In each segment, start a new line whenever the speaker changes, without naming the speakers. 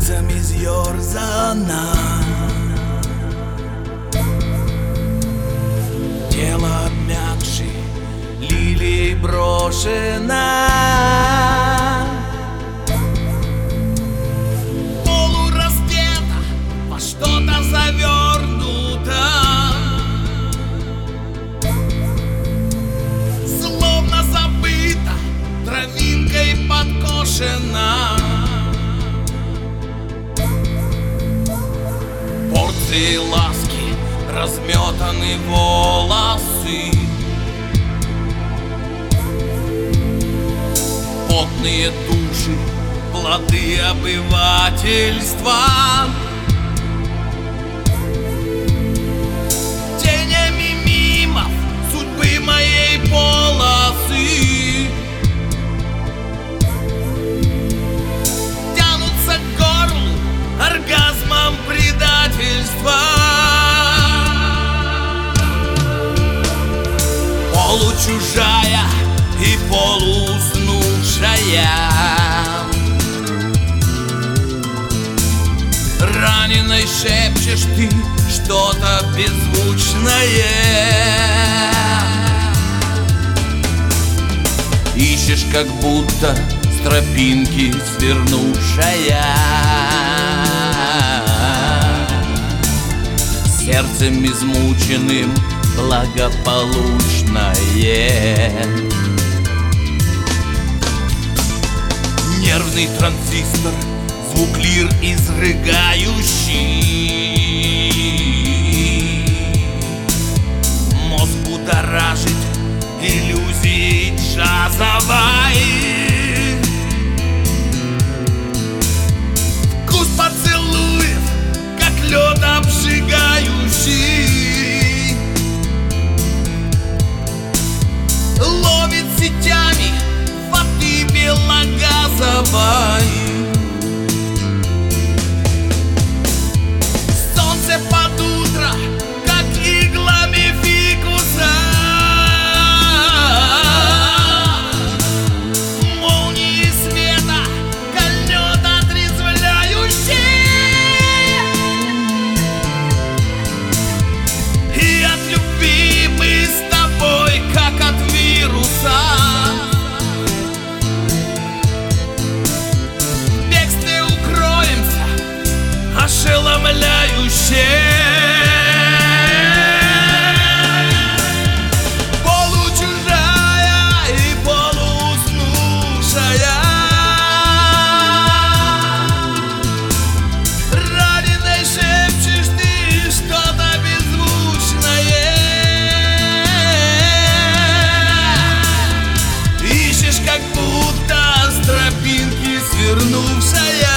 сексом изъерзана, тело обмякшей лилией брошено, полураздета, во что-то завернуто, словно забыта, травинкой подкошена. Порции ласки, разметаны волосы, потные души, плоды обывательства, тенями мимо судьбы моей полосы тянутся к горлу оргазмом предательства. Получужая и полууснувшая, раненой шепчешь ты что-то беззвучное, ищешь как будто с тропинки свернувшая, сердцем измученным благополучное. Нервный транзистор, звук лир изрыгающий, мозг будоражит иллюзией джазовой. Вкус поцелуев, как лед обжигающий, ловит сетями воды белогазовой. Солнце под утро, как иглами фикуса, молнии света кольнет отрезвляющий, и от любви мы с тобой, как от вируса, в бегстве укроемся ошеломляюще. Получужая и полууснувшая, раненой шепчешь ты что-то беззвучное, ищешь как будто с тропинки свернувшая,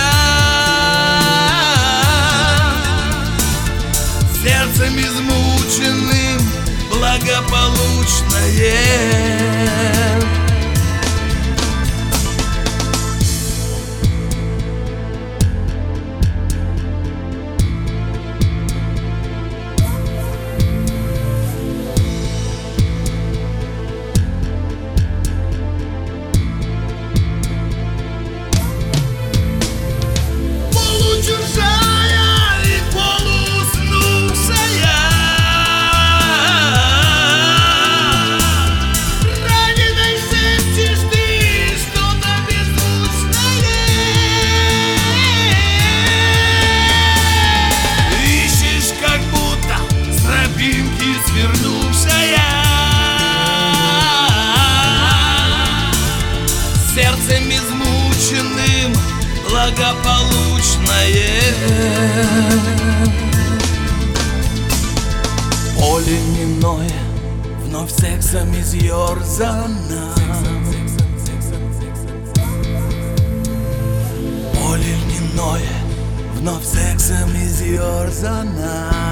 сердцем измученным благополучное. Получужая и полууснувшая, раненой шепчешь ты что-то беззвучное, ищешь как будто с тропинки свернувшая, сердцем измученным благополучное. Поле льняное, вновь сексом изъерзано, поле льняное, вновь сексом изъерзано.